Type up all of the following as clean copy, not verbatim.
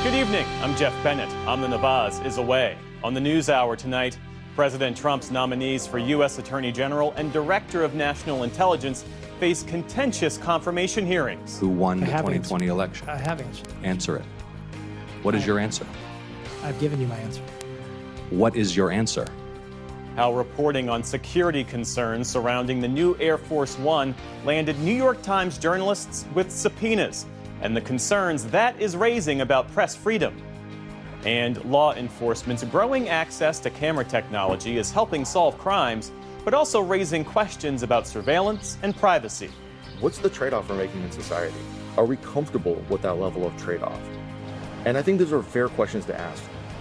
Good evening. I'm Jeff Bennett. Amna Nawaz is away. On the NewsHour tonight, President Trump's nominees for U.S. Attorney General and Director of National Intelligence face contentious confirmation hearings. Who won the 2020 election? I have answered. Answer it. What is your answer? I've given you my answer. What is your answer? How reporting on security concerns surrounding the new Air Force One landed New York Times journalists with subpoenas, and the concerns that is raising about press freedom. And law enforcement's growing access to camera technology is helping solve crimes, but also raising questions about surveillance and privacy. What's the trade-off we're making in society? Are we comfortable with that level of trade-off? And I think those are fair questions to ask.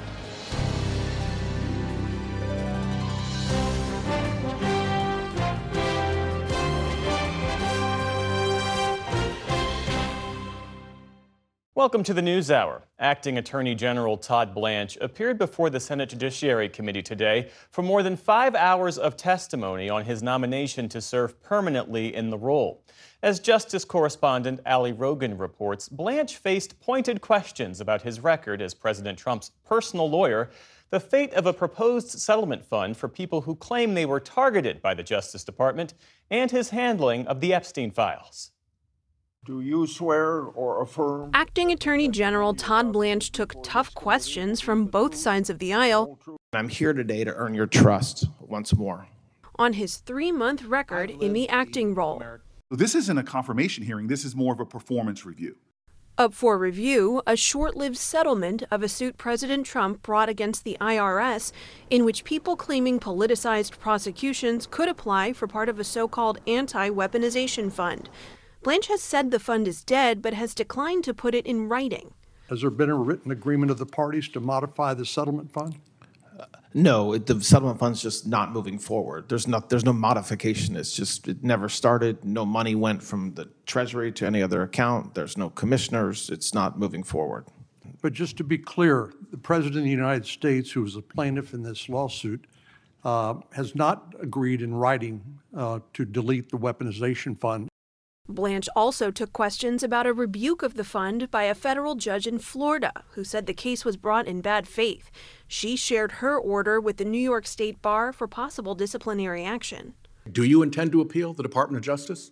Welcome to the NewsHour. Acting Attorney General Todd Blanche appeared before the Senate Judiciary Committee today for more than 5 hours of testimony on his nomination to serve permanently in the role. As Justice correspondent Ali Rogan reports, Blanche faced pointed questions about his record as President Trump's personal lawyer, the fate of a proposed settlement fund for people who claim they were targeted by the Justice Department, and his handling of the Epstein files. Do you swear or affirm? Acting Attorney General Todd Blanche took tough questions from both sides of the aisle. I'm here today to earn your trust once more. On his 3-month record in the acting role. This isn't a confirmation hearing. This is more of a performance review. Up for review, a short-lived settlement of a suit President Trump brought against the IRS, in which people claiming politicized prosecutions could apply for part of a so-called anti-weaponization fund. Blanche has said the fund is dead, but has declined to put it in writing. Has there been a written agreement of the parties to modify the settlement fund? No, the settlement fund's just not moving forward. There's no modification. It never started. No money went from the Treasury to any other account. There's no commissioners. It's not moving forward. But just to be clear, the President of the United States, who is a plaintiff in this lawsuit, has not agreed in writing to delete the weaponization fund. Blanche also took questions about a rebuke of the fund by a federal judge in Florida who said the case was brought in bad faith. She shared her order with the New York State Bar for possible disciplinary action. Do you intend to appeal the Department of Justice?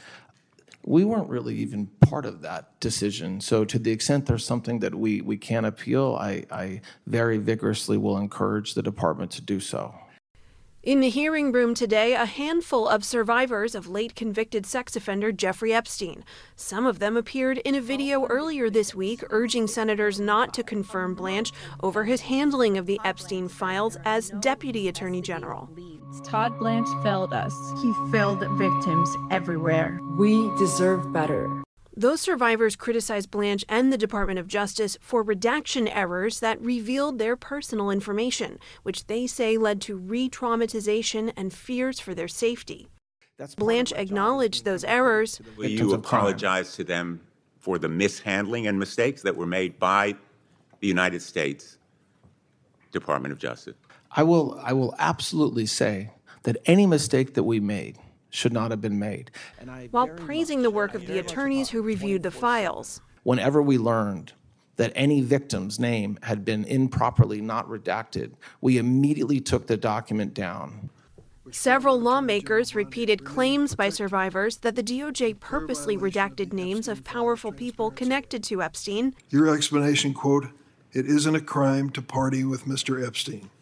We weren't really even part of that decision. So to the extent there's something that we can appeal, I very vigorously will encourage the department to do so. In the hearing room today, a handful of survivors of late convicted sex offender Jeffrey Epstein. Some of them appeared in a video earlier this week urging senators not to confirm Blanche over his handling of the Epstein files as Deputy Attorney General. Todd Blanche failed us. He failed victims everywhere. We deserve better. Those survivors criticized Blanche and the Department of Justice for redaction errors that revealed their personal information, which they say led to re-traumatization and fears for their safety. Blanche acknowledged those errors. Will you apologize to them for the mishandling and mistakes that were made by the United States Department of Justice? I will absolutely say that any mistake that we made should not have been made. While praising the work of the attorneys who reviewed the files. Whenever we learned that any victim's name had been improperly not redacted, we immediately took the document down. Several lawmakers repeated claims by survivors that the DOJ purposely redacted names of powerful people connected to Epstein. Your explanation, quote, "It isn't a crime to party with Mr. Epstein."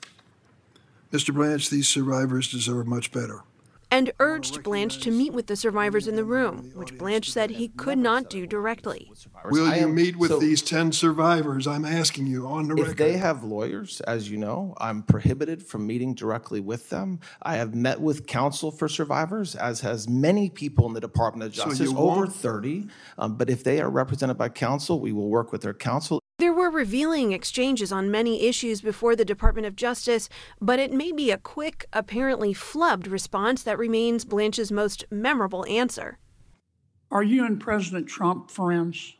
Mr. Blanche, these survivors deserve much better. And urged Blanche to meet with the survivors in the room, which Blanche said he could not do directly. Will you meet with these 10 survivors? I'm asking you on the record. If they have lawyers, as you know, I'm prohibited from meeting directly with them. I have met with counsel for survivors, as has many people in the Department of Justice, over 30. But if they are represented by counsel, we will work with their counsel. There were revealing exchanges on many issues before the Department of Justice, but it may be a quick, apparently flubbed response that remains Blanche's most memorable answer. Are you and President Trump friends?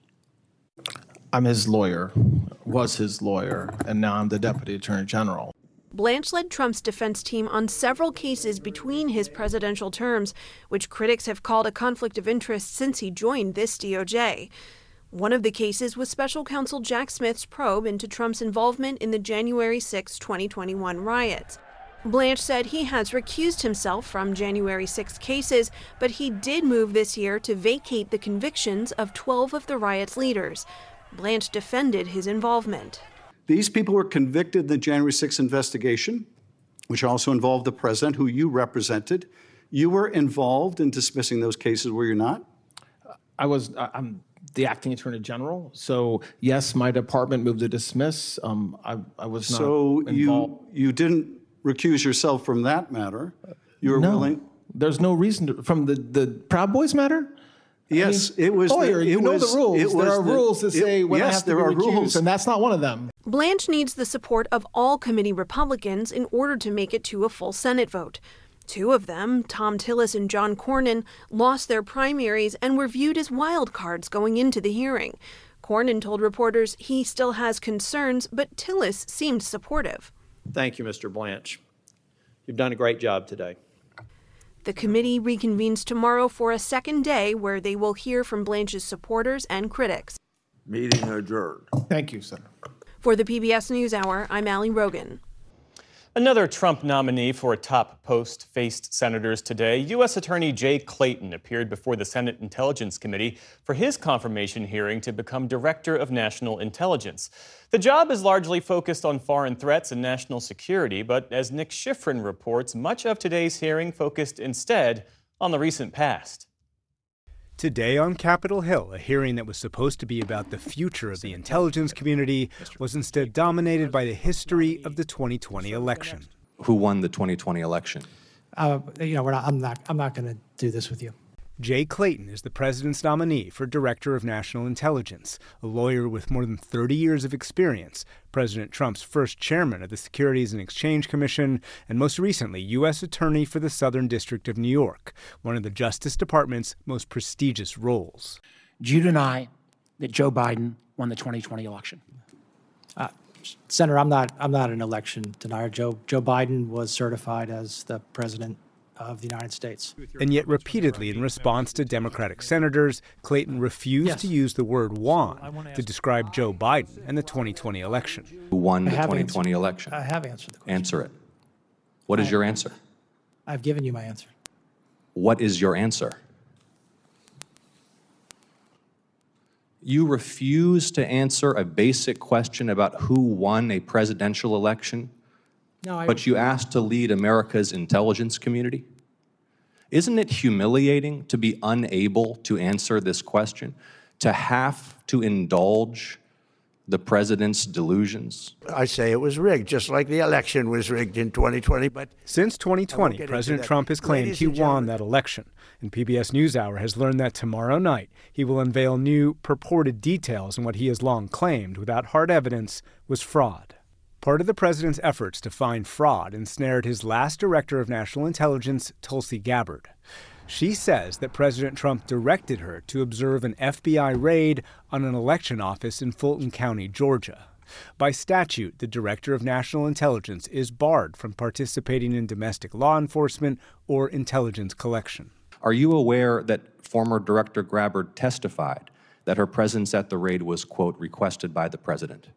I'm his lawyer, was his lawyer, and now I'm the Deputy Attorney General. Blanche led Trump's defense team on several cases between his presidential terms, which critics have called a conflict of interest since he joined this DOJ. One of the cases was special counsel Jack Smith's probe into Trump's involvement in the January 6, 2021 riots. Blanche said he has recused himself from January 6 cases, but he did move this year to vacate the convictions of 12 of the riot's leaders. Blanche defended his involvement. These people were convicted in the January 6 investigation, which also involved the president, who you represented. You were involved in dismissing those cases, were you not? I'm the acting attorney general, so yes, my department moved to dismiss. I was not involved. So you didn't recuse yourself from that matter. You were willing. There's no reason to, from the Proud Boys matter. Yes, it was. Lawyer, you know the rules. There are rules that say when I have to be recused, and that's not one of them. Blanche needs the support of all committee Republicans in order to make it to a full Senate vote. Two of them, Thom Tillis and John Cornyn, lost their primaries and were viewed as wild cards going into the hearing. Cornyn told reporters he still has concerns, but Tillis seemed supportive. Thank you, Mr. Blanche. You've done a great job today. The committee reconvenes tomorrow for a second day where they will hear from Blanche's supporters and critics. Meeting adjourned. Thank you, Senator. For the PBS NewsHour, I'm Allie Rogan. Another Trump nominee for a top post faced senators today. U.S. Attorney Jay Clayton appeared before the Senate Intelligence Committee for his confirmation hearing to become Director of National Intelligence. The job is largely focused on foreign threats and national security, but as Nick Schifrin reports, much of today's hearing focused instead on the recent past. Today on Capitol Hill, a hearing that was supposed to be about the future of the intelligence community was instead dominated by the history of the 2020 election. Who won the 2020 election? I'm not going to do this with you. Jay Clayton is the president's nominee for Director of National Intelligence, a lawyer with more than 30 years of experience, President Trump's first chairman of the Securities and Exchange Commission, and most recently, U.S. Attorney for the Southern District of New York, one of the Justice Department's most prestigious roles. Do you deny that Joe Biden won the 2020 election? Senator, I'm not an election denier. Joe Biden was certified as the president of the United States. And yet repeatedly in response to Democratic senators, Clayton refused to use the word won to describe Joe Biden and the 2020 election. Who won the 2020 election? I have answered the question. Answer it. What is your answer? I've given you my answer. What is your answer? You refuse to answer a basic question about who won a presidential election? No, but you asked to lead America's intelligence community? Isn't it humiliating to be unable to answer this question, to have to indulge the president's delusions? I say it was rigged, just like the election was rigged in 2020. But since 2020, President Trump has claimed he won that election. And PBS NewsHour has learned that tomorrow night he will unveil new purported details on what he has long claimed, without hard evidence, was fraud. Part of the president's efforts to find fraud ensnared his last director of national intelligence, Tulsi Gabbard. She says that President Trump directed her to observe an FBI raid on an election office in Fulton County, Georgia. By statute, the director of national intelligence is barred from participating in domestic law enforcement or intelligence collection. Are you aware that former Director Gabbard testified that her presence at the raid was, quote, requested by the president?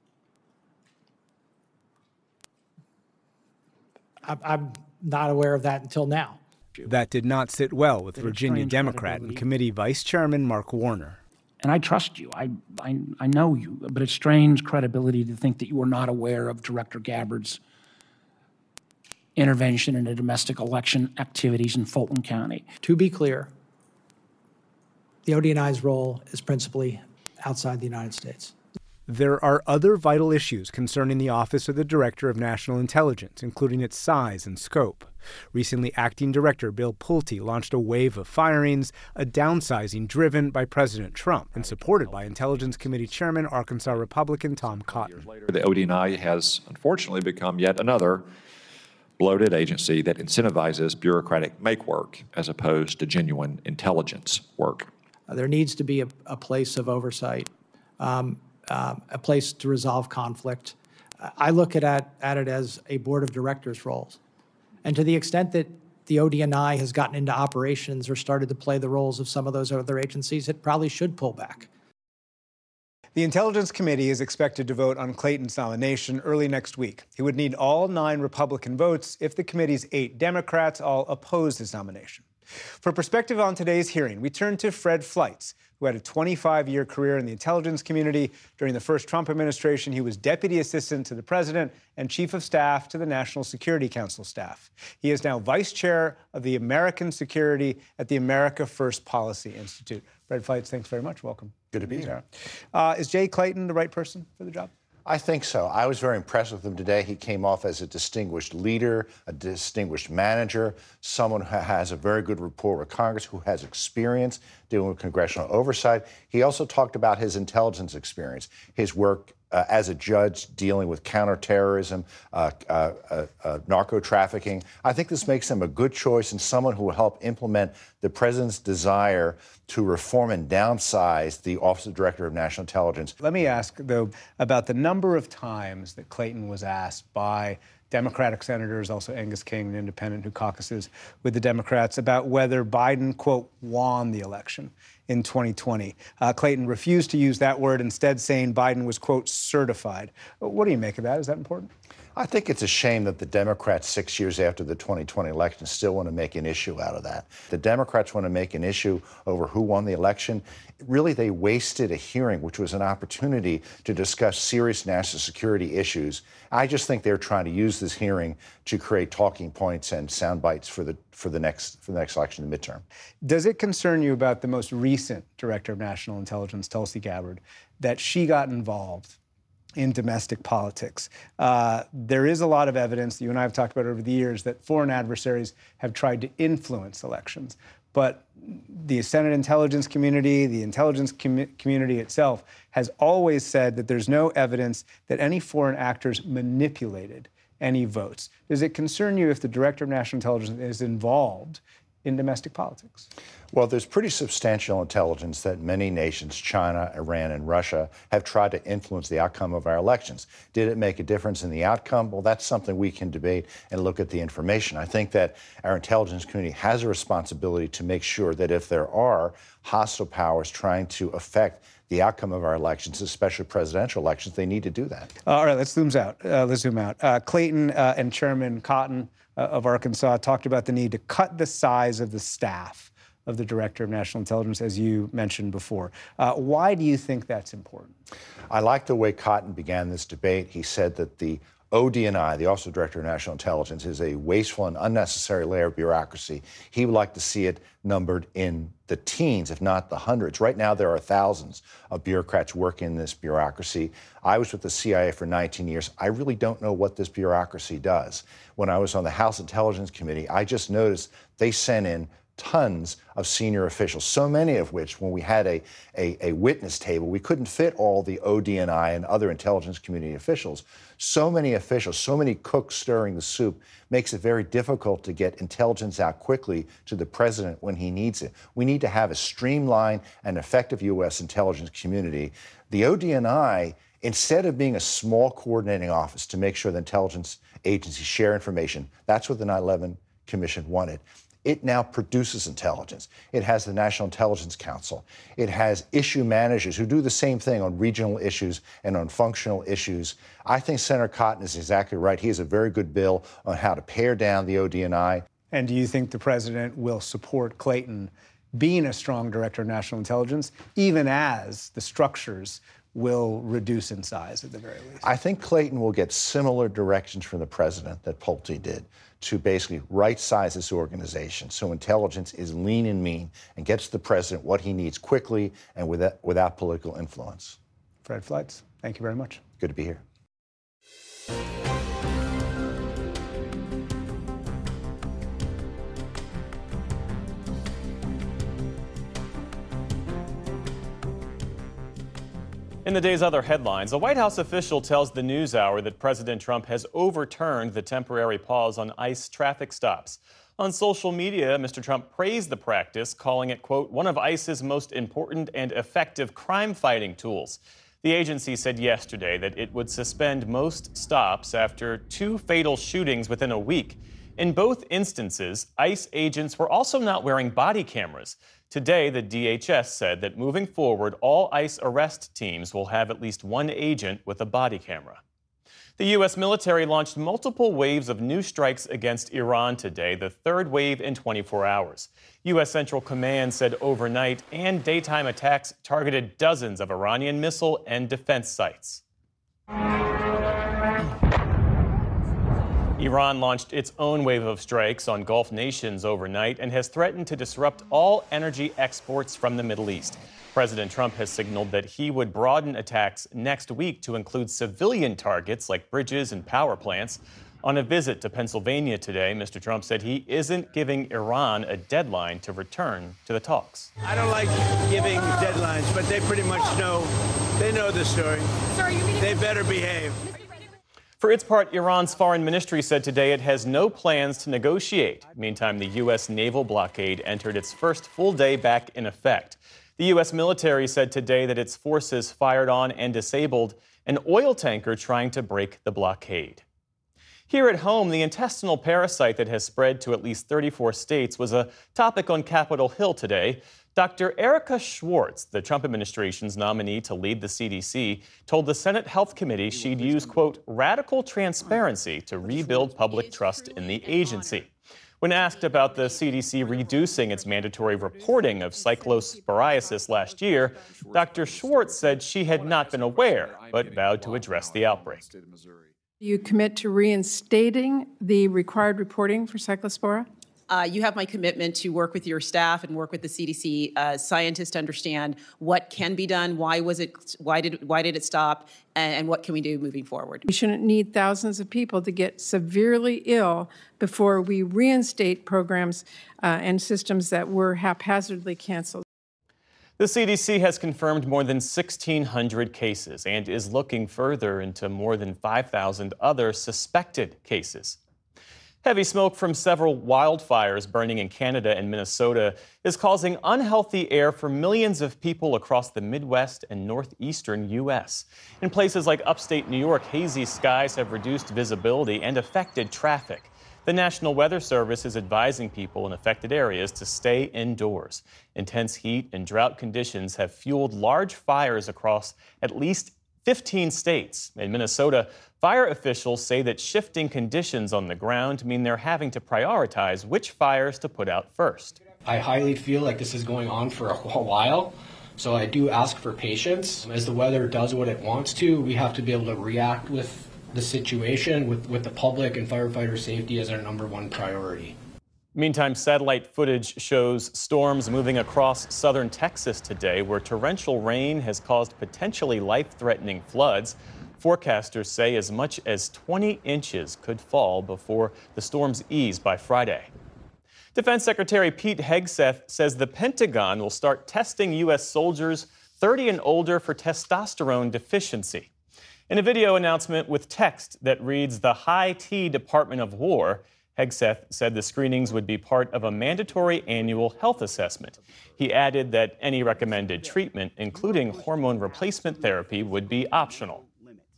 I'm not aware of that until now. That did not sit well with Virginia Democrat and committee Vice Chairman Mark Warner. And I trust you. I know you, but it strains credibility to think that you were not aware of Director Gabbard's intervention into domestic election activities in Fulton County. To be clear, the ODNI's role is principally outside the United States. There are other vital issues concerning the Office of the Director of National Intelligence, including its size and scope. Recently, Acting Director Bill Pulte launched a wave of firings, a downsizing driven by President Trump and supported by Intelligence Committee Chairman, Arkansas Republican Tom Cotton. The ODNI has unfortunately become yet another bloated agency that incentivizes bureaucratic make work as opposed to genuine intelligence work. There needs to be a place of oversight. A place to resolve conflict. I look at it as a board of directors roles. And to the extent that the ODNI has gotten into operations or started to play the roles of some of those other agencies, it probably should pull back. The Intelligence Committee is expected to vote on Clayton's nomination early next week. He would need all 9 Republican votes if the committee's 8 Democrats all oppose his nomination. For perspective on today's hearing, we turn to Fred Fleitz, who had a 25-year career in the intelligence community. During the first Trump administration, he was deputy assistant to the president and chief of staff to the National Security Council staff. He is now vice chair of the American Security at the America First Policy Institute. Fred Fleitz, thanks very much. Welcome. Good to be here. Is Jay Clayton the right person for the job? I think so. I was very impressed with him today. He came off as a distinguished leader, a distinguished manager, someone who has a very good rapport with Congress, who has experience dealing with congressional oversight. He also talked about his intelligence experience, his work as a judge dealing with counterterrorism, narco trafficking. I think this makes him a good choice and someone who will help implement the president's desire to reform and downsize the Office of Director of National Intelligence. Let me ask, though, about the number of times that Clayton was asked by Democratic senators, also Angus King, an independent who caucuses with the Democrats, about whether Biden, quote, won the election in 2020. Clayton refused to use that word, instead saying Biden was, quote, certified. What do you make of that? Is that important? I think it's a shame that the Democrats, 6 years after the 2020 election, still want to make an issue out of that. The Democrats want to make an issue over who won the election. Really, they wasted a hearing, which was an opportunity to discuss serious national security issues. I just think they're trying to use this hearing to create talking points and sound bites for the next election, the midterm. Does it concern you about the most recent Director of National Intelligence, Tulsi Gabbard, that she got involved in domestic politics? There is a lot of evidence that you and I have talked about over the years that foreign adversaries have tried to influence elections. But the Senate intelligence community, the intelligence community itself, has always said that there's no evidence that any foreign actors manipulated any votes. Does it concern you if the Director of National Intelligence is involved in domestic politics? Well, there's pretty substantial intelligence that many nations, China, Iran, and Russia, have tried to influence the outcome of our elections. Did it make a difference in the outcome? Well, that's something we can debate and look at the information. I think that our intelligence community has a responsibility to make sure that if there are hostile powers trying to affect the outcome of our elections, especially presidential elections, they need to do that. All right, let's zoom out. Clayton and Chairman Cotton of Arkansas talked about the need to cut the size of the staff of the Director of National Intelligence, as you mentioned before. Why do you think that's important? I like the way Cotton began this debate. He said that the ODNI, the Office of Director of National Intelligence, is a wasteful and unnecessary layer of bureaucracy. He would like to see it numbered in the teens, if not the hundreds. Right now, there are thousands of bureaucrats working in this bureaucracy. I was with the CIA for 19 years. I really don't know what this bureaucracy does. When I was on the House Intelligence Committee, I just noticed they sent in tons of senior officials, so many of which, when we had a witness table, we couldn't fit all the ODNI and other intelligence community officials. So many officials, so many cooks stirring the soup, makes it very difficult to get intelligence out quickly to the president when he needs it. We need to have a streamlined and effective U.S. intelligence community. The ODNI, instead of being a small coordinating office to make sure the intelligence agencies share information, that's what the 9/11 Commission wanted. It now produces intelligence. It has the National Intelligence Council. It has issue managers who do the same thing on regional issues and on functional issues. I think Senator Cotton is exactly right. He has a very good bill on how to pare down the ODNI. And do you think the president will support Clayton being a strong Director of National Intelligence, even as the structures will reduce in size at the very least? I think Clayton will get similar directions from the president that Pulte did to basically right-size this organization so intelligence is lean and mean and gets the president what he needs quickly and without political influence. Fred Fleitz, thank you very much. Good to be here. In the day's other headlines, a White House official tells the NewsHour that President Trump has overturned the temporary pause on ICE traffic stops. On social media, Mr. Trump praised the practice, calling it, quote, one of ICE's most important and effective crime-fighting tools. The agency said yesterday that it would suspend most stops after 2 fatal shootings within a week. In both instances, ICE agents were also not wearing body cameras. Today, the DHS said that moving forward, all ICE arrest teams will have at least one agent with a body camera. The U.S. military launched multiple waves of new strikes against Iran today, the third wave in 24 hours. U.S. Central Command said overnight and daytime attacks targeted dozens of Iranian missile and defense sites. Iran launched its own wave of strikes on Gulf nations overnight and has threatened to disrupt all energy exports from the Middle East. President Trump has signaled that he would broaden attacks next week to include civilian targets like bridges and power plants. On a visit to Pennsylvania today, Mr. Trump said he isn't giving Iran a deadline to return to the talks. I don't like giving deadlines, but they pretty much know. They know the story. They better behave. For its part, Iran's foreign ministry said today it has no plans to negotiate. Meantime, the U.S. naval blockade entered its first full day back in effect. The U.S. military said today that its forces fired on and disabled an oil tanker trying to break the blockade. Here at home, the intestinal parasite that has spread to at least 34 states was a topic on Capitol Hill today. Dr. Erica Schwartz, the Trump administration's nominee to lead the CDC, told the Senate Health Committee she'd use, quote, radical transparency to rebuild public trust in the agency. When asked about the CDC reducing its mandatory reporting of cyclosporiasis last year, Dr. Schwartz said she had not been aware, but vowed to address the outbreak. You commit to reinstating the required reporting for cyclospora? You have my commitment to work with your staff and work with the CDC scientists to understand what can be done, why did it stop, and what can we do moving forward. We shouldn't need thousands of people to get severely ill before we reinstate programs and systems that were haphazardly canceled. The CDC has confirmed more than 1,600 cases and is looking further into more than 5,000 other suspected cases. Heavy smoke from several wildfires burning in Canada and Minnesota is causing unhealthy air for millions of people across the Midwest and northeastern U.S. In places like upstate New York, hazy skies have reduced visibility and affected traffic. The National Weather Service is advising people in affected areas to stay indoors. Intense heat and drought conditions have fueled large fires across at least 15 states. In Minnesota, fire officials say that shifting conditions on the ground mean they're having to prioritize which fires to put out first. I highly feel like this is going on for a while, so I do ask for patience. As the weather does what it wants to, we have to be able to react with the situation, with the public and firefighter safety as our #1 priority. Meantime, satellite footage shows storms moving across southern Texas today, where torrential rain has caused potentially life-threatening floods. Forecasters say as much as 20 inches could fall before the storms ease by Friday. Defense Secretary Pete Hegseth says the Pentagon will start testing U.S. soldiers 30 and older for testosterone deficiency. In a video announcement with text that reads, "The High T Department of War," Hegseth said the screenings would be part of a mandatory annual health assessment. He added that any recommended treatment, including hormone replacement therapy, would be optional.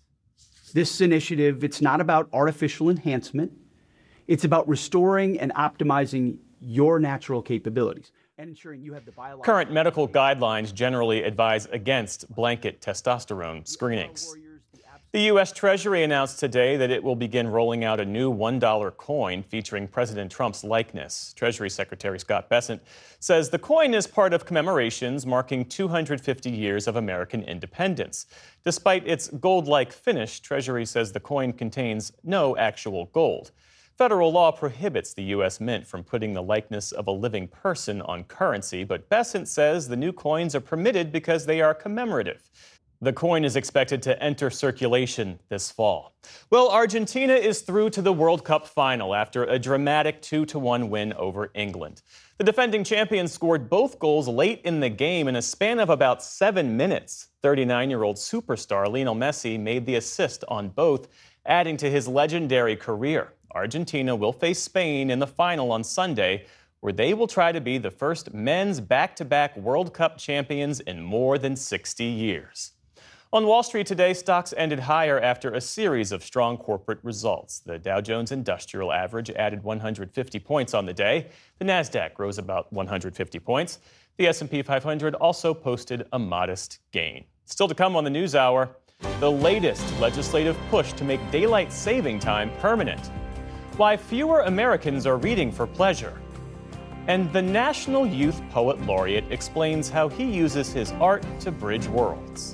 This initiative, it's not about artificial enhancement. It's about restoring and optimizing your natural capabilities and ensuring you have the biological... Current medical guidelines generally advise against blanket testosterone screenings. The U.S. Treasury announced today that it will begin rolling out a new $1 coin featuring President Trump's likeness. Treasury Secretary Scott Bessent says the coin is part of commemorations marking 250 years of American independence. Despite its gold-like finish, Treasury says the coin contains no actual gold. Federal law prohibits the U.S. Mint from putting the likeness of a living person on currency, but Bessent says the new coins are permitted because they are commemorative. The coin is expected to enter circulation this fall. Well, Argentina is through to the World Cup final after a dramatic 2-1 win over England. The defending champions scored both goals late in the game in a span of about 7 minutes. 39-year-old superstar Lionel Messi made the assist on both, adding to his legendary career. Argentina will face Spain in the final on Sunday, where they will try to be the first men's back-to-back World Cup champions in more than 60 years. On Wall Street today, stocks ended higher after a series of strong corporate results. The Dow Jones Industrial Average added 150 points on the day. The Nasdaq rose about 150 points. The S&P 500 also posted a modest gain. Still to come on the NewsHour, the latest legislative push to make daylight saving time permanent, why fewer Americans are reading for pleasure, and the National Youth Poet Laureate explains how he uses his art to bridge worlds.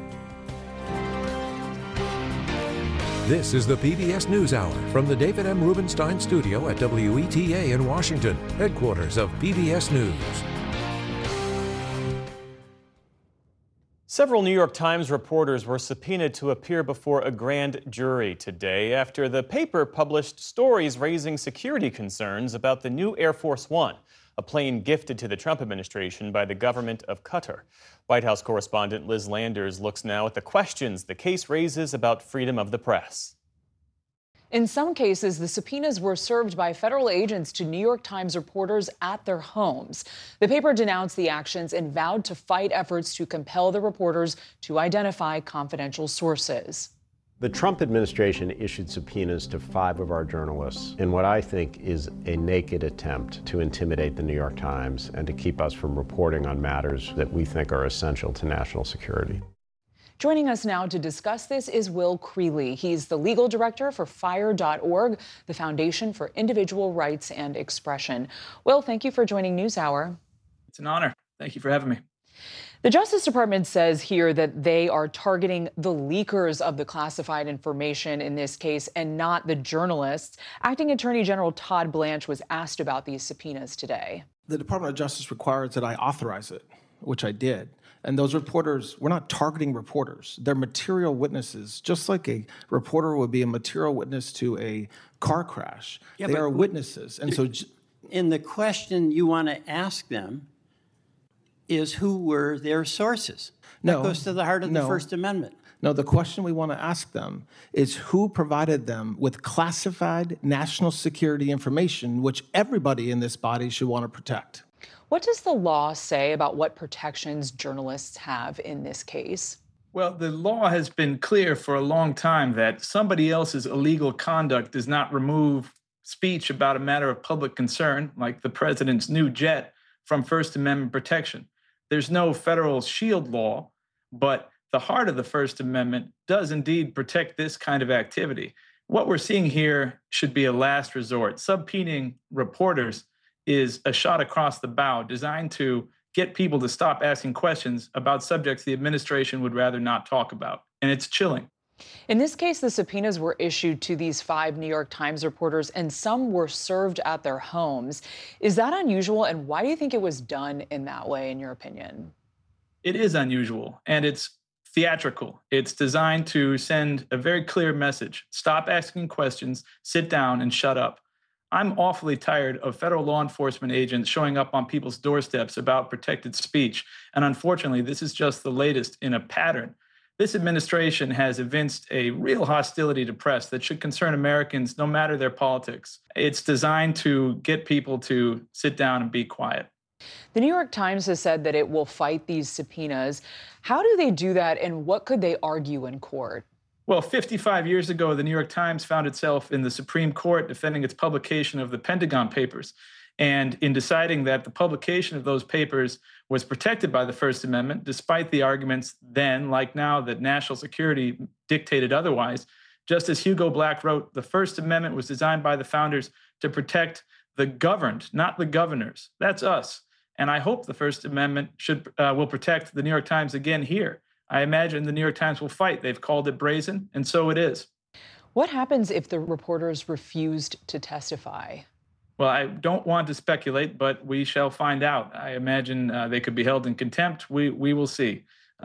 This is the PBS NewsHour from the David M. Rubenstein Studio at WETA in Washington, headquarters of PBS News. Several New York Times reporters were subpoenaed to appear before a grand jury today after the paper published stories raising security concerns about the new Air Force One, a plane gifted to the Trump administration by the government of Qatar. White House correspondent Liz Landers looks now at the questions the case raises about freedom of the press. In some cases, the subpoenas were served by federal agents to New York Times reporters at their homes. The paper denounced the actions and vowed to fight efforts to compel the reporters to identify confidential sources. The Trump administration issued subpoenas to 5 of our journalists in what I think is a naked attempt to intimidate the New York Times and to keep us from reporting on matters that we think are essential to national security. Joining us now to discuss this is Will Creeley. He's the legal director for FIRE.org, the Foundation for Individual Rights and Expression. Will, thank you for joining NewsHour. It's an honor. Thank you for having me. The Justice Department says here that they are targeting the leakers of the classified information in this case and not the journalists. Acting Attorney General Todd Blanche was asked about these subpoenas today. The Department of Justice requires that I authorize it, which I did. And those reporters, we're not targeting reporters. They're material witnesses, just like a reporter would be a material witness to a car crash. Yeah, they are witnesses. And so in the question you want to ask them is who were their sources. That goes to the heart of the First Amendment. No, the question we want to ask them is who provided them with classified national security information, which everybody in this body should want to protect. What does the law say about what protections journalists have in this case? Well, the law has been clear for a long time that somebody else's illegal conduct does not remove speech about a matter of public concern, like the president's new jet, from First Amendment protection. There's no federal shield law, but the heart of the First Amendment does indeed protect this kind of activity. What we're seeing here should be a last resort. Subpoenaing reporters is a shot across the bow designed to get people to stop asking questions about subjects the administration would rather not talk about. And it's chilling. In this case, the subpoenas were issued to these 5 New York Times reporters, and some were served at their homes. Is that unusual, and why do you think it was done in that way, in your opinion? It is unusual, and it's theatrical. It's designed to send a very clear message. Stop asking questions, sit down, and shut up. I'm awfully tired of federal law enforcement agents showing up on people's doorsteps about protected speech, and unfortunately, this is just the latest in a pattern. This administration has evinced a real hostility to press that should concern Americans no matter their politics. It's designed to get people to sit down and be quiet. The New York Times has said that it will fight these subpoenas. How do they do that, and what could they argue in court? Well, 55 years ago, the New York Times found itself in the Supreme Court defending its publication of the Pentagon Papers. And in deciding that the publication of those papers was protected by the First Amendment, despite the arguments then, like now, that national security dictated otherwise, Justice Hugo Black wrote, the First Amendment was designed by the founders to protect the governed, not the governors. That's us. And I hope the First Amendment will protect the New York Times again here. I imagine the New York Times will fight. They've called it brazen, and so it is. What happens if the reporters refused to testify? Well, I don't want to speculate, but we shall find out. I imagine they could be held in contempt. We will see.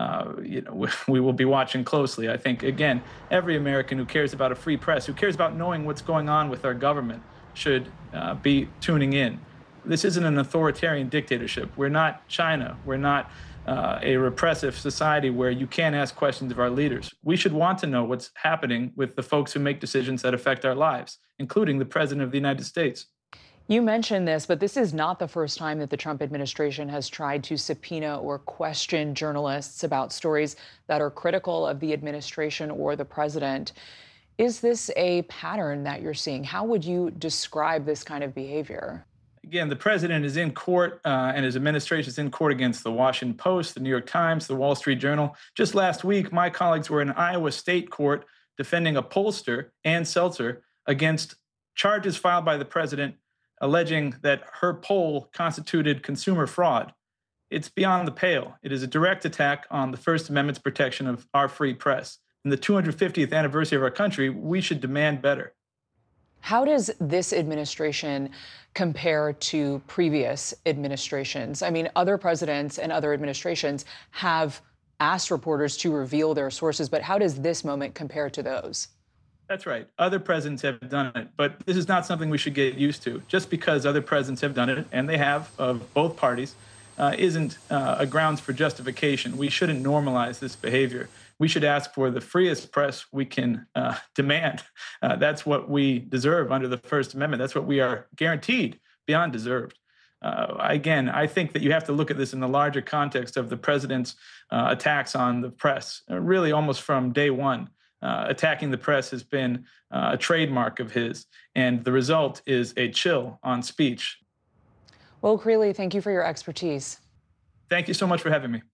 We will be watching closely. I think, again, every American who cares about a free press, who cares about knowing what's going on with our government, should be tuning in. This isn't an authoritarian dictatorship. We're not China. We're not a repressive society where you can't ask questions of our leaders. We should want to know what's happening with the folks who make decisions that affect our lives, including the President of the United States. You mentioned this, but this is not the first time that the Trump administration has tried to subpoena or question journalists about stories that are critical of the administration or the president. Is this a pattern that you're seeing? How would you describe this kind of behavior? Again, the president is in court and his administration is in court against the Washington Post, the New York Times, the Wall Street Journal. Just last week, my colleagues were in Iowa State Court defending a pollster, Ann Seltzer, against charges filed by the president alleging that her poll constituted consumer fraud. It's beyond the pale. It is a direct attack on the First Amendment's protection of our free press. In the 250th anniversary of our country, we should demand better. How does this administration compare to previous administrations? I mean, other presidents and other administrations have asked reporters to reveal their sources, but how does this moment compare to those? That's right. Other presidents have done it, but this is not something we should get used to. Just because other presidents have done it, and they have, of both parties, isn't a grounds for justification. We shouldn't normalize this behavior. We should ask for the freest press we can demand. That's what we deserve under the First Amendment. That's what we are guaranteed beyond deserved. Again, I think that you have to look at this in the larger context of the president's attacks on the press, really almost from day one. Attacking the press has been a trademark of his, and the result is a chill on speech. Will Creeley, thank you for your expertise. Thank you so much for having me.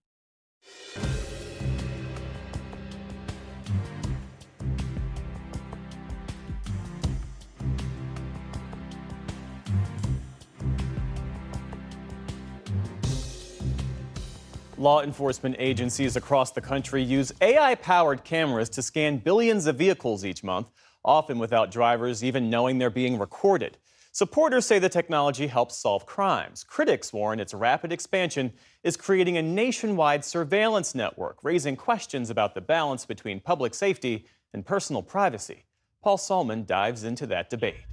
Law enforcement agencies across the country use AI-powered cameras to scan billions of vehicles each month, often without drivers even knowing they're being recorded. Supporters say the technology helps solve crimes. Critics warn its rapid expansion is creating a nationwide surveillance network, raising questions about the balance between public safety and personal privacy. Paul Salman dives into that debate.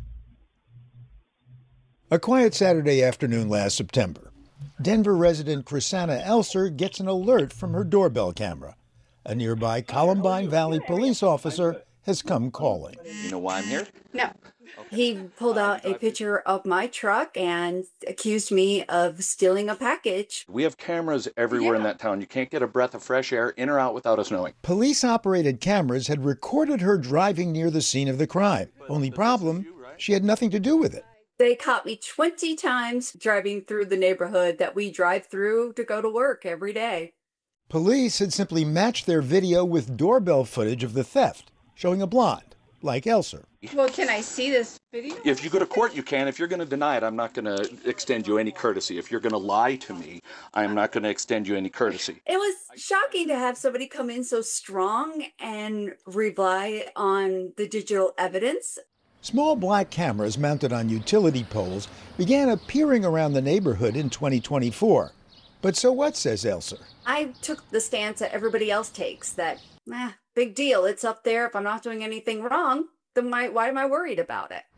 A quiet Saturday afternoon last September. Denver resident Chrisanna Elser gets an alert from her doorbell camera. A nearby Columbine Valley police officer has come calling. You know why I'm here? No. He pulled out a picture of my truck and accused me of stealing a package. We have cameras everywhere in that town. You can't get a breath of fresh air in or out without us knowing. Police-operated cameras had recorded her driving near the scene of the crime. Only problem, she had nothing to do with it. They caught me 20 times driving through the neighborhood that we drive through to go to work every day. Police had simply matched their video with doorbell footage of the theft, showing a blonde, like Elser. Well, can I see this video? If you go to court, you can. If you're going to deny it, I'm not going to extend you any courtesy. If you're going to lie to me, I am not going to extend you any courtesy. It was shocking to have somebody come in so strong and rely on the digital evidence. Small black cameras mounted on utility poles began appearing around the neighborhood in 2024. But so what, says Elser? I took the stance that everybody else takes, that, big deal, it's up there. If I'm not doing anything wrong, then why am I worried about it?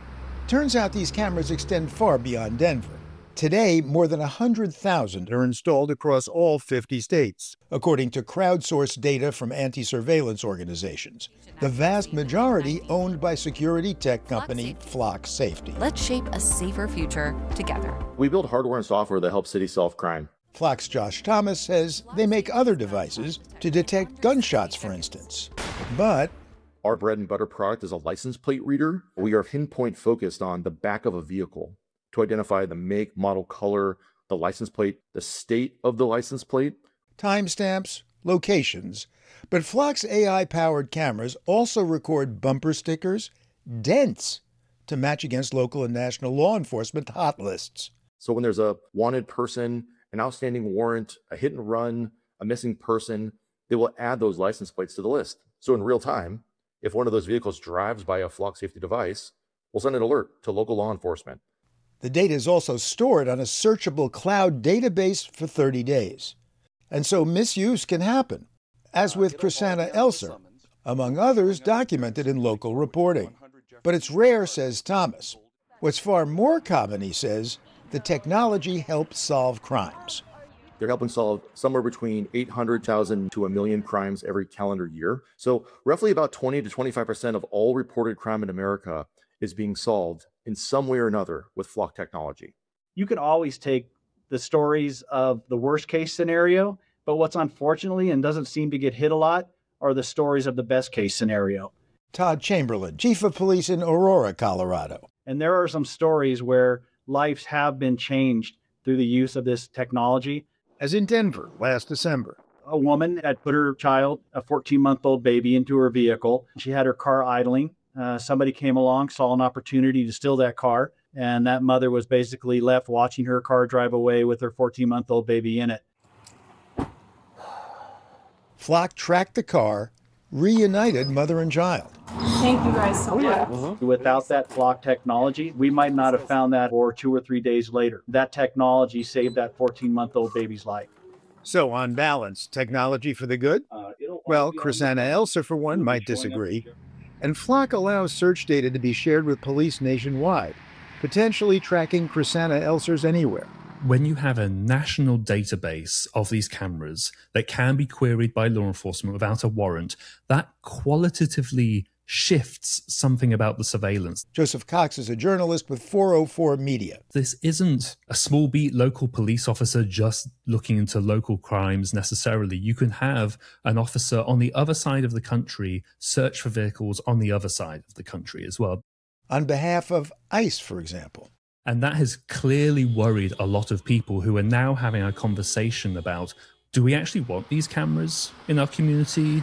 Turns out these cameras extend far beyond Denver. Today, more than 100,000 are installed across all 50 states, according to crowdsourced data from anti-surveillance organizations. The vast majority owned by security tech company Flock Safety. Let's shape a safer future together. We build hardware and software that help cities solve crime. Flock's Josh Thomas says they make other devices to detect gunshots, for instance. But our bread and butter product is a license plate reader. We are pinpoint focused on the back of a vehicle to identify the make, model, color, the license plate, the state of the license plate, timestamps, locations. But Flock's AI-powered cameras also record bumper stickers, dents, to match against local and national law enforcement hot lists. So when there's a wanted person, an outstanding warrant, a hit and run, a missing person, they will add those license plates to the list. So in real time, if one of those vehicles drives by a Flock Safety device, we'll send an alert to local law enforcement. The data is also stored on a searchable cloud database for 30 days. And so misuse can happen, as with Chrisanna Elser, among others documented in local reporting. But it's rare, says Thomas. What's far more common, he says, the technology helps solve crimes. They're helping solve somewhere between 800,000 to 1 million crimes every calendar year. So roughly about 20 to 25% of all reported crime in America is being solved in some way or another with Flock technology. You can always take the stories of the worst case scenario, but what's unfortunately and doesn't seem to get hit a lot are the stories of the best case scenario. Todd Chamberlain, chief of police in Aurora, Colorado. And there are some stories where lives have been changed through the use of this technology. As in Denver last December. A woman had put her child, a 14-month-old baby, into her vehicle. She had her car idling. Somebody came along, saw an opportunity to steal that car, and that mother was basically left watching her car drive away with her 14-month-old baby in it. Flock tracked the car, reunited mother and child. Thank you guys so much. Without that Flock technology, we might not have found that for 2 or 3 days later. That technology saved that 14-month-old baby's life. So, on balance, technology for the good? Well, Krisanna Elser, for one, might disagree. And Flock allows search data to be shared with police nationwide, potentially tracking Krisanna Elser's anywhere. When you have a national database of these cameras that can be queried by law enforcement without a warrant, that qualitatively shifts something about the surveillance. Joseph Cox is a journalist with 404 Media. This isn't a small beat local police officer just looking into local crimes necessarily. You can have an officer on the other side of the country search for vehicles on the other side of the country as well. On behalf of ICE, for example. And that has clearly worried a lot of people who are now having a conversation about, do we actually want these cameras in our community?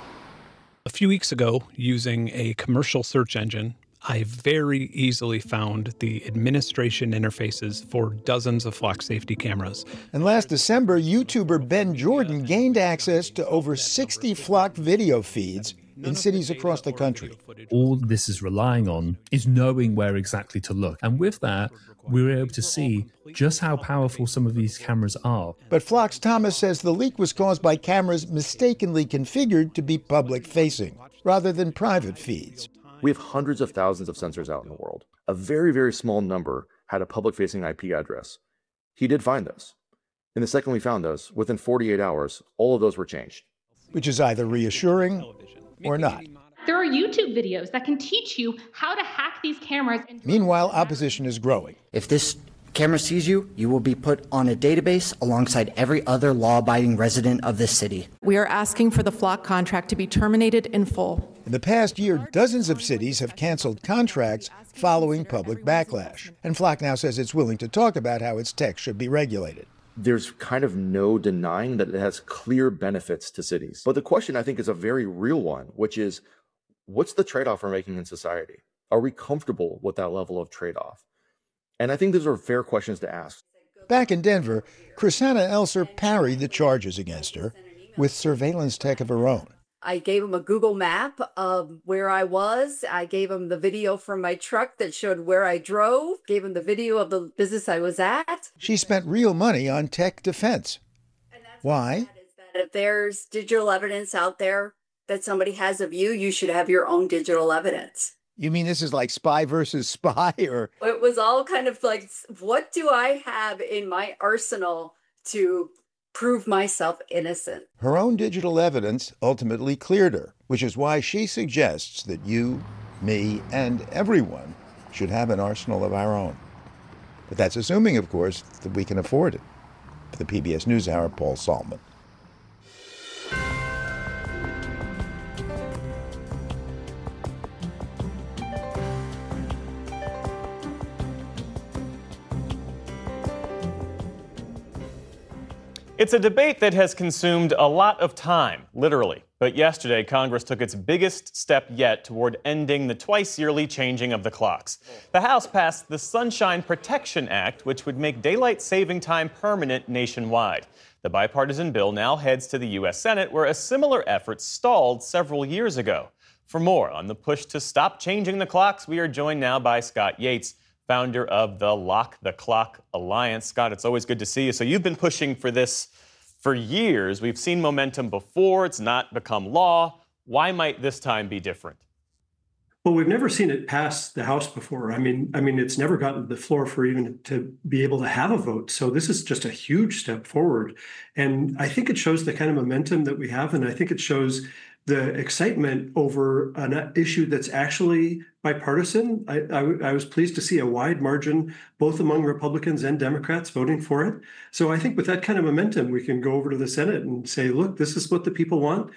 A few weeks ago, using a commercial search engine, I very easily found the administration interfaces for dozens of Flock safety cameras. And last December, YouTuber Ben Jordan gained access to over 60 Flock video feeds in cities across the country. All this is relying on is knowing where exactly to look. And with that, we were able to see just how powerful some of these cameras are. But Flock's Thomas says the leak was caused by cameras mistakenly configured to be public-facing, rather than private feeds. We have hundreds of thousands of sensors out in the world. A very, very small number had a public-facing IP address. He did find those. And the second we found those, within 48 hours, all of those were changed. Which is either reassuring or not. There are YouTube videos that can teach you how to hack these cameras. Meanwhile, opposition is growing. If this camera sees you, you will be put on a database alongside every other law-abiding resident of this city. We are asking for the Flock contract to be terminated in full. In the past year, dozens of cities have canceled contracts following public backlash. And Flock now says it's willing to talk about how its tech should be regulated. There's kind of no denying that it has clear benefits to cities. But the question, I think, is a very real one, which is, what's the trade-off we're making in society? Are we comfortable with that level of trade-off? And I think those are fair questions to ask. Back in Denver, Krisanna Elser parried the charges against her with surveillance tech of her own. I gave him a Google map of where I was. I gave him the video from my truck that showed where I drove, gave him the video of the business I was at. She spent real money on tech defense. Why? If there's digital evidence out there that somebody has of you, you should have your own digital evidence. You mean this is like spy versus spy, or? It was all kind of like, what do I have in my arsenal to prove myself innocent? Her own digital evidence ultimately cleared her, which is why she suggests that you, me, and everyone should have an arsenal of our own. But that's assuming, of course, that we can afford it. For the PBS NewsHour, Paul Saltman. It's a debate that has consumed a lot of time, literally. But yesterday, Congress took its biggest step yet toward ending the twice-yearly changing of the clocks. The House passed the Sunshine Protection Act, which would make daylight saving time permanent nationwide. The bipartisan bill now heads to the U.S. Senate, where a similar effort stalled several years ago. For more on the push to stop changing the clocks, we are joined now by Scott Yates, founder of the Lock the Clock Alliance. Scott, it's always good to see you. So you've been pushing for this for years. We've seen momentum before. It's not become law. Why might this time be different? Well, we've never seen it pass the House before. I mean, it's never gotten to the floor for even to be able to have a vote. So this is just a huge step forward. And I think it shows the kind of momentum that we have. And I think it shows the excitement over an issue that's actually bipartisan. I was pleased to see a wide margin, both among Republicans and Democrats, voting for it. So I think with that kind of momentum, we can go over to the Senate and say, look, this is what the people want.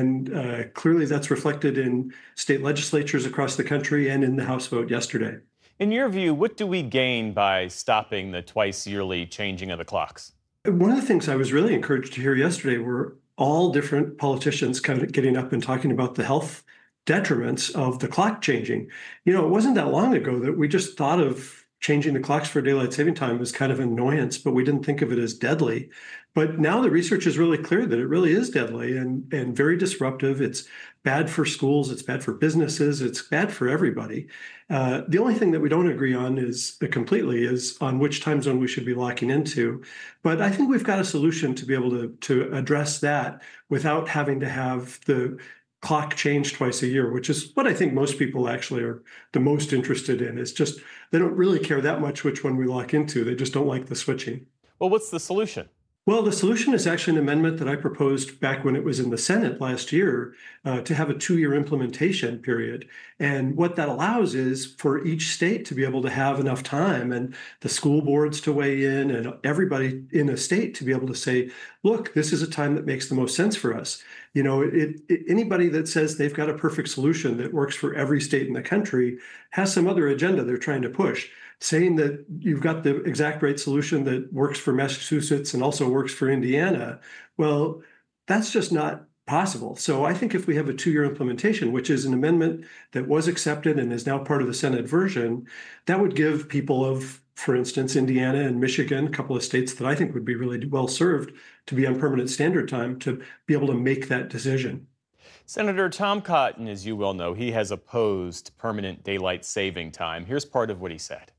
And clearly that's reflected in state legislatures across the country and in the House vote yesterday. In your view, what do we gain by stopping the twice-yearly changing of the clocks? One of the things I was really encouraged to hear yesterday were all different politicians kind of getting up and talking about the health detriments of the clock changing. You know, it wasn't that long ago that we just thought of changing the clocks for daylight saving time as kind of an annoyance, but we didn't think of it as deadly. But now the research is really clear that it really is deadly and very disruptive. It's bad for schools, it's bad for businesses, it's bad for everybody. The only thing that we don't agree on completely is on which time zone we should be locking into. But I think we've got a solution to be able to address that without having to have the clock change twice a year, which is what I think most people actually are the most interested in. It's just they don't really care that much which one we lock into. They just don't like the switching. Well, what's the solution? Well, the solution is actually an amendment that I proposed back when it was in the Senate last year to have a 2-year implementation period. And what that allows is for each state to be able to have enough time and the school boards to weigh in and everybody in a state to be able to say, look, this is a time that makes the most sense for us. You know, anybody that says they've got a perfect solution that works for every state in the country has some other agenda they're trying to push. Saying that you've got the exact right solution that works for Massachusetts and also works for Indiana, well, that's just not possible. So I think if we have a 2-year implementation, which is an amendment that was accepted and is now part of the Senate version, that would give people of, for instance, Indiana and Michigan, a couple of states that I think would be really well served to be on permanent standard time, to be able to make that decision. Senator Tom Cotton, as you well know, he has opposed permanent daylight saving time. Here's part of what he said.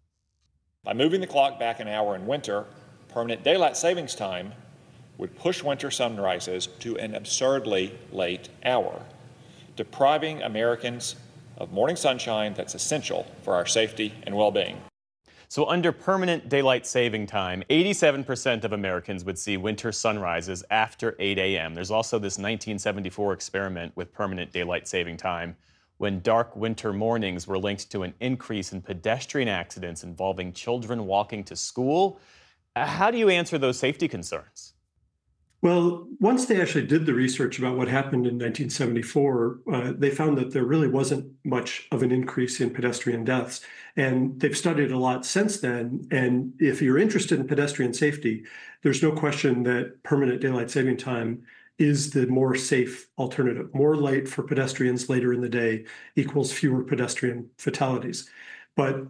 By moving the clock back an hour in winter, permanent daylight savings time would push winter sunrises to an absurdly late hour, depriving Americans of morning sunshine that's essential for our safety and well-being. So under permanent daylight saving time, 87% of Americans would see winter sunrises after 8 a.m. There's also this 1974 experiment with permanent daylight saving time when dark winter mornings were linked to an increase in pedestrian accidents involving children walking to school. How do you answer those safety concerns? Well, once they actually did the research about what happened in 1974, they found that there really wasn't much of an increase in pedestrian deaths. And they've studied a lot since then. And if you're interested in pedestrian safety, there's no question that permanent daylight saving time is the more safe alternative. More light for pedestrians later in the day equals fewer pedestrian fatalities. But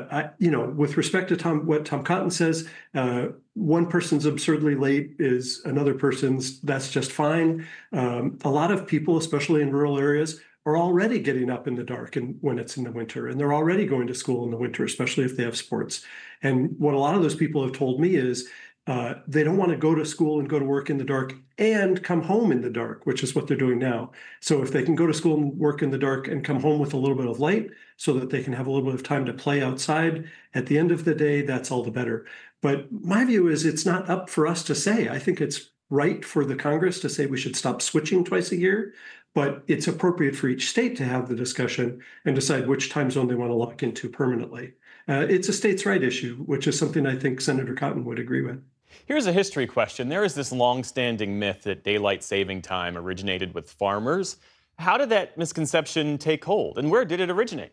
with respect to what Tom Cotton says, one person's absurdly late is another person's. That's just fine. A lot of people, especially in rural areas, are already getting up in the dark and when it's in the winter, and they're already going to school in the winter, especially if they have sports. And what a lot of those people have told me is they don't want to go to school and go to work in the dark and come home in the dark, which is what they're doing now. So if they can go to school and work in the dark and come home with a little bit of light so that they can have a little bit of time to play outside at the end of the day, that's all the better. But my view is it's not up for us to say. I think it's right for the Congress to say we should stop switching twice a year, but it's appropriate for each state to have the discussion and decide which time zone they want to lock into permanently. It's a states' right issue, which is something I think Senator Cotton would agree with. Here's a history question. There is this long-standing myth that daylight saving time originated with farmers. How did that misconception take hold, and where did it originate?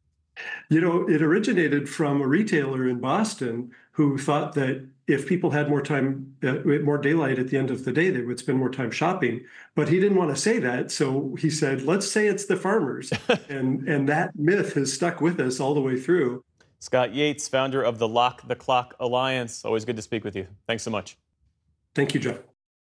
You know, it originated from a retailer in Boston who thought that if people had more time, more daylight at the end of the day, they would spend more time shopping. But he didn't want to say that, so he said, let's say it's the farmers. and that myth has stuck with us all the way through. Scott Yates, founder of the Lock the Clock Alliance. Always good to speak with you. Thanks so much. Thank you, Jeff.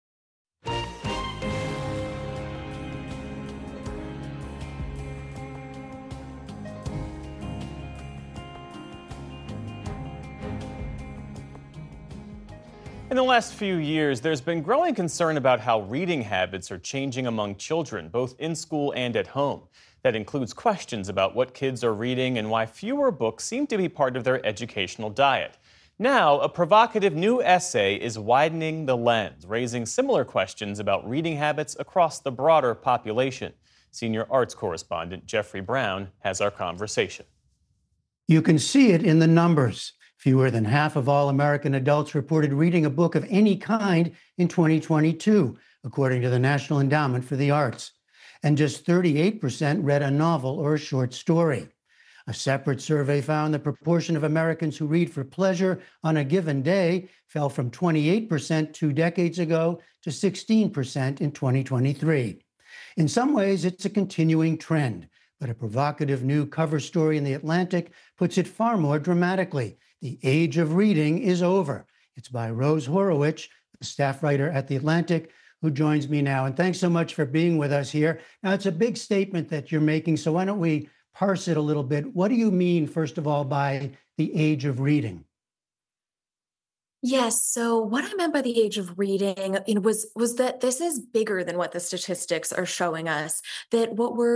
In the last few years, there's been growing concern about how reading habits are changing among children, both in school and at home. That includes questions about what kids are reading and why fewer books seem to be part of their educational diet. Now, a provocative new essay is widening the lens, raising similar questions about reading habits across the broader population. Senior arts correspondent Jeffrey Brown has our conversation. You can see it in the numbers. Fewer than half of all American adults reported reading a book of any kind in 2022, according to the National Endowment for the Arts. And just 38% read a novel or a short story. A separate survey found the proportion of Americans who read for pleasure on a given day fell from 28% 2 decades ago to 16% in 2023. In some ways, it's a continuing trend, but a provocative new cover story in The Atlantic puts it far more dramatically. The age of reading is over. It's by Rose Horowitz, a staff writer at The Atlantic, who joins me now. And thanks so much for being with us here. Now, it's a big statement that you're making, so why don't we parse it a little bit? What do you mean, first of all, by the age of reading? Yes. So what I meant by the age of reading, was that this is bigger than what the statistics are showing us. That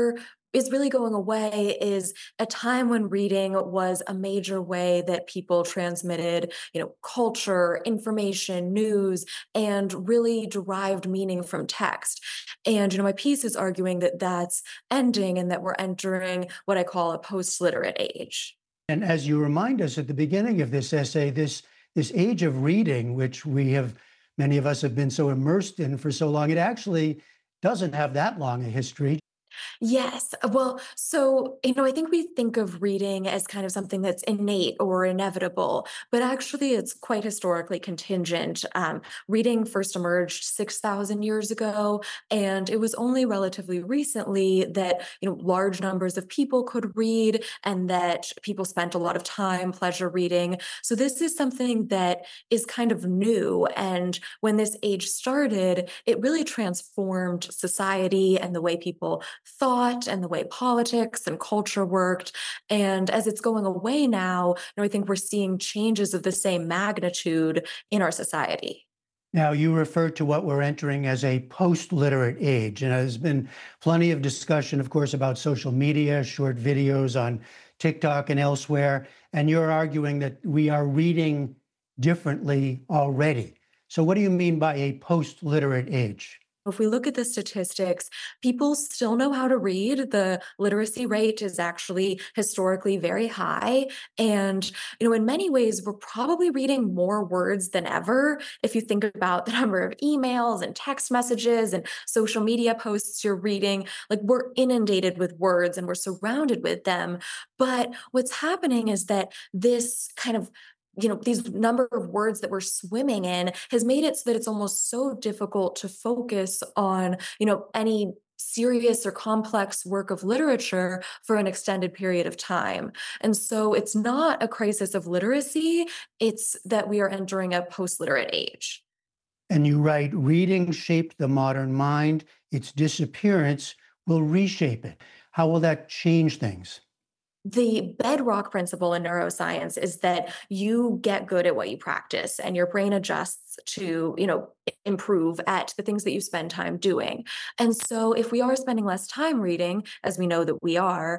is really going away is a time when reading was a major way that people transmitted, culture, information, news, and really derived meaning from text. And, my piece is arguing that that's ending and that we're entering what I call a post-literate age. And as you remind us at the beginning of this essay, this age of reading, which many of us have been so immersed in for so long, it actually doesn't have that long a history. Yes. Well, so, I think we think of reading as kind of something that's innate or inevitable, but actually it's quite historically contingent. Reading first emerged 6,000 years ago, and it was only relatively recently that, large numbers of people could read and that people spent a lot of time pleasure reading. So this is something that is kind of new. And when this age started, it really transformed society and the way people thought and the way politics and culture worked. And as it's going away now, I think we're seeing changes of the same magnitude in our society. Now, you refer to what we're entering as a post-literate age. And there's been plenty of discussion, of course, about social media, short videos on TikTok and elsewhere. And you're arguing that we are reading differently already. So what do you mean by a post-literate age? If we look at the statistics, people still know how to read. The literacy rate is actually historically very high. And, in many ways, we're probably reading more words than ever. If you think about the number of emails and text messages and social media posts you're reading, we're inundated with words and we're surrounded with them. But what's happening is that this kind of these number of words that we're swimming in has made it so that it's almost so difficult to focus on, any serious or complex work of literature for an extended period of time. And so it's not a crisis of literacy, it's that we are entering a post-literate age. And you write, reading shaped the modern mind. Its disappearance will reshape it. How will that change things? The bedrock principle in neuroscience is that you get good at what you practice and your brain adjusts to, improve at the things that you spend time doing. And so if we are spending less time reading, as we know that we are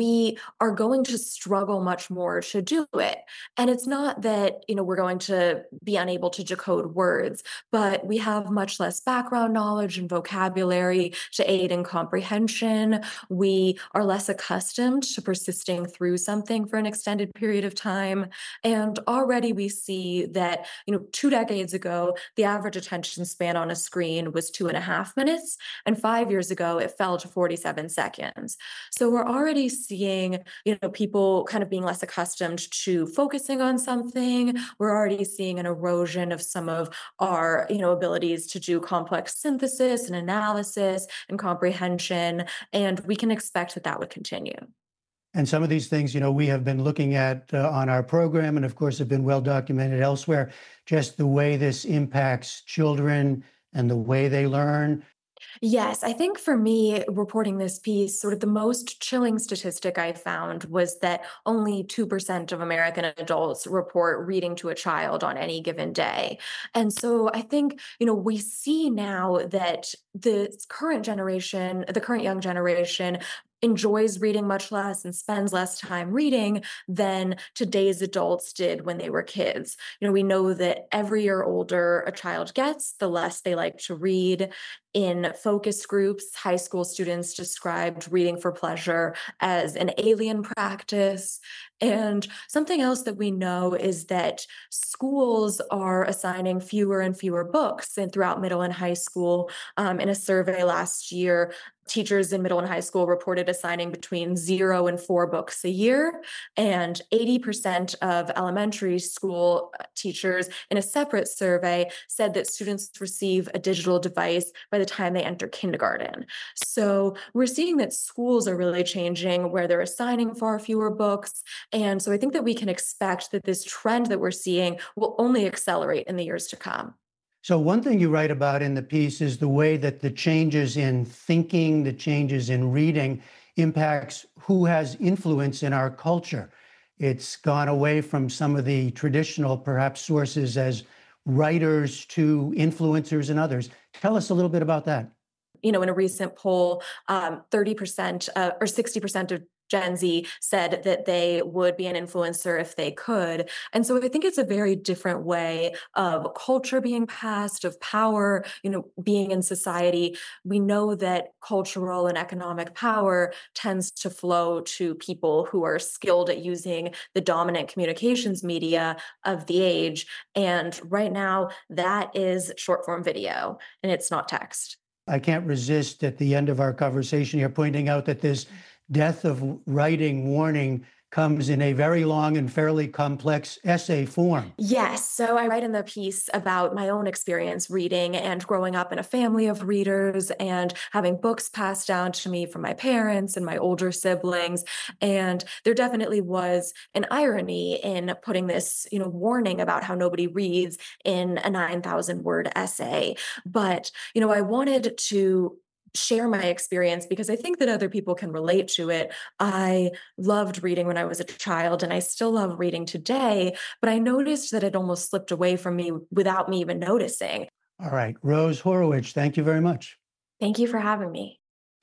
going to struggle much more to do it. And it's not that, we're going to be unable to decode words, but we have much less background knowledge and vocabulary to aid in comprehension. We are less accustomed to persisting through something for an extended period of time. And already we see that, 2 decades ago, the average attention span on a screen was 2.5 minutes. And 5 years ago, it fell to 47 seconds. So we're already seeing, people kind of being less accustomed to focusing on something. We're already seeing an erosion of some of our, abilities to do complex synthesis and analysis and comprehension. And we can expect that that would continue. And some of these things, we have been looking at on our program and, of course, have been well documented elsewhere, just the way this impacts children and the way they learn. Yes, I think for me, reporting this piece, sort of the most chilling statistic I found was that only 2% of American adults report reading to a child on any given day. And so I think, we see now that the current young generation enjoys reading much less and spends less time reading than today's adults did when they were kids. We know that every year older a child gets, the less they like to read. In focus groups, high school students described reading for pleasure as an alien practice. And something else that we know is that schools are assigning fewer and fewer books throughout middle and high school. In a survey last year, Teachers in middle and high school reported assigning between 0 and 4 books a year, and 80% of elementary school teachers in a separate survey said that students receive a digital device by the time they enter kindergarten. So we're seeing that schools are really changing, where they're assigning far fewer books. And so I think that we can expect that this trend that we're seeing will only accelerate in the years to come. So one thing you write about in the piece is the way that the changes in thinking, the changes in reading impacts who has influence in our culture. It's gone away from some of the traditional, perhaps, sources as writers to influencers and others. Tell us a little bit about that. In a recent poll, 30% or 60% of Gen Z said that they would be an influencer if they could. And so I think it's a very different way of culture being passed, of power, being in society. We know that cultural and economic power tends to flow to people who are skilled at using the dominant communications media of the age. And right now, that is short form video, and it's not text. I can't resist at the end of our conversation here pointing out that this death of writing warning comes in a very long and fairly complex essay form. Yes. So I write in the piece about my own experience reading and growing up in a family of readers and having books passed down to me from my parents and my older siblings. And there definitely was an irony in putting this, warning about how nobody reads in a 9,000-word essay. But, I wanted to share my experience because I think that other people can relate to it. I loved reading when I was a child, and I still love reading today, but I noticed that it almost slipped away from me without me even noticing. All right, Rose Horowitz, thank you very much. Thank you for having me.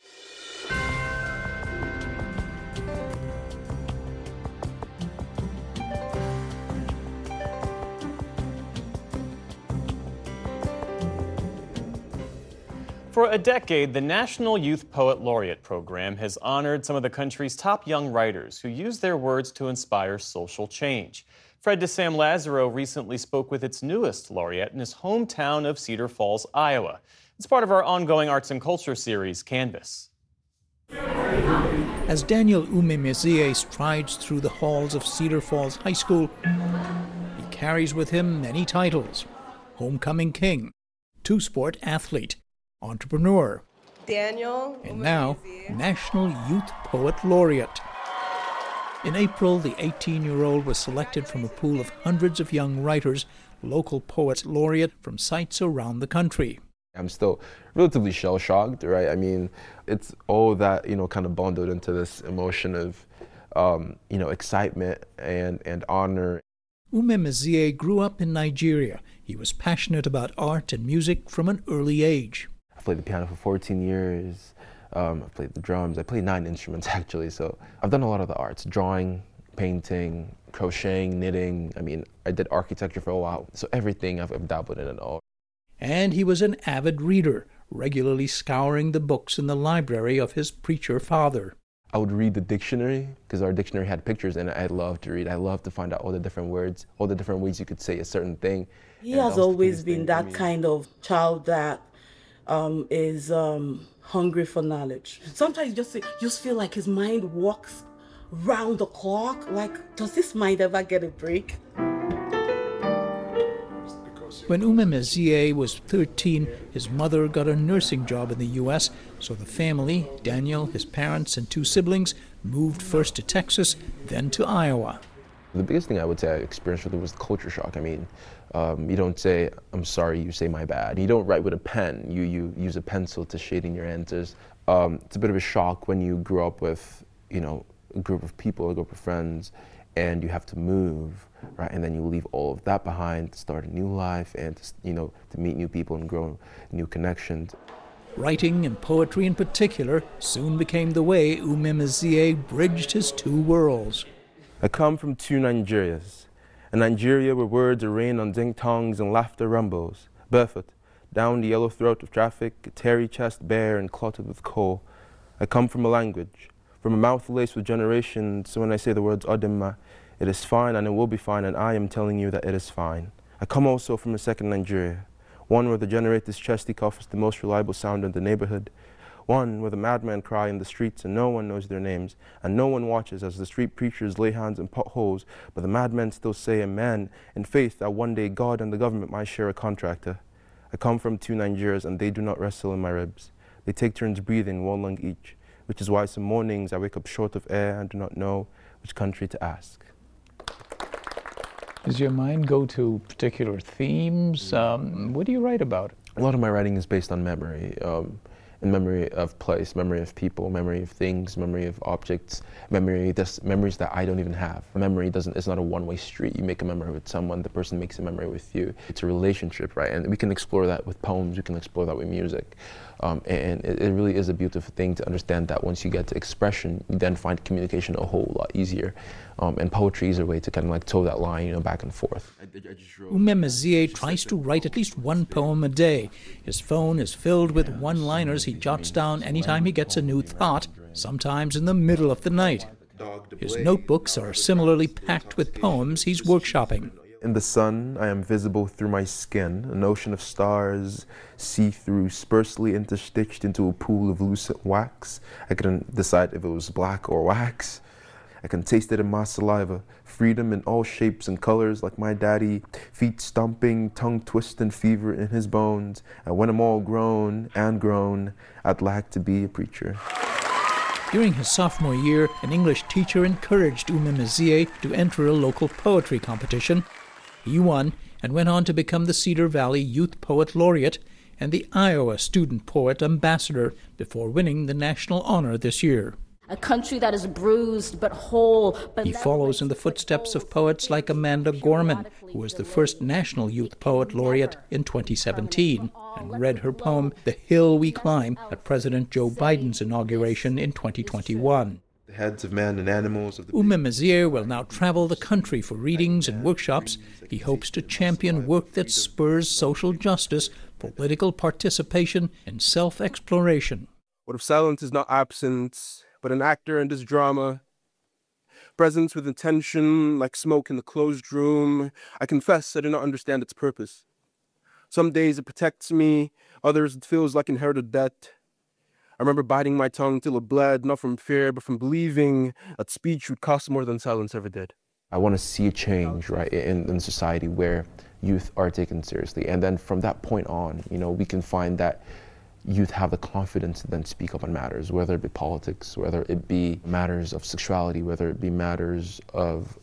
For a decade, the National Youth Poet Laureate Program has honored some of the country's top young writers who use their words to inspire social change. Fred DeSam Lazaro recently spoke with its newest laureate in his hometown of Cedar Falls, Iowa. It's part of our ongoing arts and culture series, Canvas. As Daniel Umemezie strides through the halls of Cedar Falls High School, he carries with him many titles: Homecoming King, two-sport athlete, entrepreneur, Daniel, and now National Youth Poet Laureate. In April, the 18-year-old was selected from a pool of hundreds of young writers, local poets laureate from sites around the country. I'm still relatively shell-shocked, right? I mean, it's all that, kind of bundled into this emotion of, excitement and honor. Umemezie grew up in Nigeria. He was passionate about art and music from an early age. I played the piano for 14 years. I've played the drums. I played 9 instruments, actually. So I've done a lot of the arts: drawing, painting, crocheting, knitting. I mean, I did architecture for a while. So everything I've dabbled in it all. And he was an avid reader, regularly scouring the books in the library of his preacher father. I would read the dictionary, because our dictionary had pictures in it. I loved to read. I loved to find out all the different words, all the different ways you could say a certain thing. He has always been that kind of child that is hungry for knowledge. Sometimes you just feel like his mind walks round the clock. Like, does this mind ever get a break? When Umemezie was 13, his mother got a nursing job in the U.S., so the family, Daniel, his parents, and 2 siblings, moved first to Texas, then to Iowa. The biggest thing I would say I experienced really was the culture shock. I mean, you don't say, "I'm sorry," you say, "My bad." You don't write with a pen. You use a pencil to shade in your answers. It's a bit of a shock when you grow up with, a group of people, a group of friends, and you have to move, right? And then you leave all of that behind to start a new life and, to meet new people and grow new connections. Writing and poetry in particular soon became the way Umemezie bridged his 2 worlds. I come from 2 Nigerias. A Nigeria where words are rain on ding-tongs and laughter rumbles. Barefoot, down the yellow throat of traffic, a terry chest bare and clotted with coal. I come from a language, from a mouth laced with generations, so when I say the words Odimma, it is fine and it will be fine, and I am telling you that it is fine. I come also from a second Nigeria, one where the generator's chesty cough is the most reliable sound in the neighborhood, One where the madmen cry in the streets and no one knows their names, and no one watches as the street preachers lay hands in potholes, but the madmen still say amen in faith that one day God and the government might share a contractor. I come from 2 Nigerias and they do not wrestle in my ribs. They take turns breathing, 1 lung each, which is why some mornings I wake up short of air and do not know which country to ask. Does your mind go to particular themes? What do you write about? A lot of my writing is based on memory, in memory of place, memory of people, memory of things, memory of objects, memories that I don't even have. Memory it's not a one-way street. You make a memory with someone, the person makes a memory with you. It's a relationship, right? And we can explore that with poems, we can explore that with music. And it really is a beautiful thing to understand that once you get to expression, you then find communication a whole lot easier. And poetry is a way to kind of like toe that line, back and forth. Umeh Meziye tries to write at least one poem a day. His phone is filled with one-liners he jots down anytime he gets a new thought, sometimes in the middle of the night. His notebooks are similarly packed with poems he's workshopping. In the sun, I am visible through my skin, an ocean of stars, see-through, sparsely interstitched into a pool of lucent wax. I couldn't decide if it was black or wax. I can taste it in my saliva, freedom in all shapes and colors like my daddy, feet stomping, tongue twisting fever in his bones. And when I'm all grown, I'd like to be a preacher. During his sophomore year, an English teacher encouraged Umeh Meziye to enter a local poetry competition. He won and went on to become the Cedar Valley Youth Poet Laureate and the Iowa Student Poet Ambassador before winning the national honor this year. A country that is bruised but whole. He follows in the footsteps of poets like Amanda Gorman, who was the first National Youth Poet Laureate in 2017, and read her poem, The Hill We Climb, at President Joe Biden's inauguration in 2021. The heads of men and animals of the Umeh Meziye will now travel the country for readings and workshops. He hopes to champion work that spurs social justice, political participation, and self-exploration. What if silence is not absence, but an actor in this drama? Presence with intention, like smoke in the closed room. I confess I do not understand its purpose. Some days it protects me, others it feels like inherited debt. I remember biting my tongue till it bled, not from fear, but from believing that speech would cost more than silence ever did. I want to see a change, right, in society where youth are taken seriously. And then from that point on, we can find that youth have the confidence to then speak up on matters, whether it be politics, whether it be matters of sexuality, whether it be matters of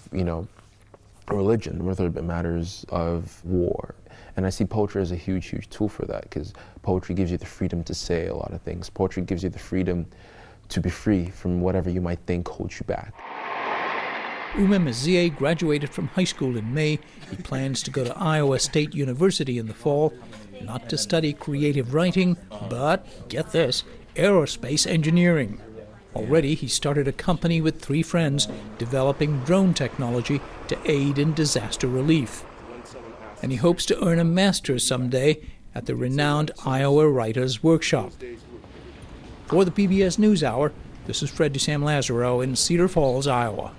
religion, whether it be matters of war. And I see poetry as a huge, huge tool for that, because poetry gives you the freedom to say a lot of things. Poetry gives you the freedom to be free from whatever you might think holds you back. Umeh Meziye graduated from high school in May. He plans to go to Iowa State University in the fall, not to study creative writing, but, get this, aerospace engineering. Already, he started a company with 3 friends developing drone technology to aid in disaster relief. And he hopes to earn a master's someday at the renowned Iowa Writers' Workshop. For the PBS NewsHour, this is Fred DeSam Lazaro in Cedar Falls, Iowa.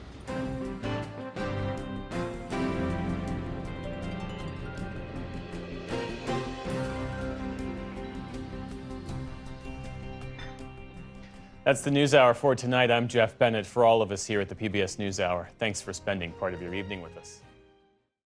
That's the NewsHour for tonight. I'm Jeff Bennett. For all of us here at the PBS NewsHour, thanks for spending part of your evening with us.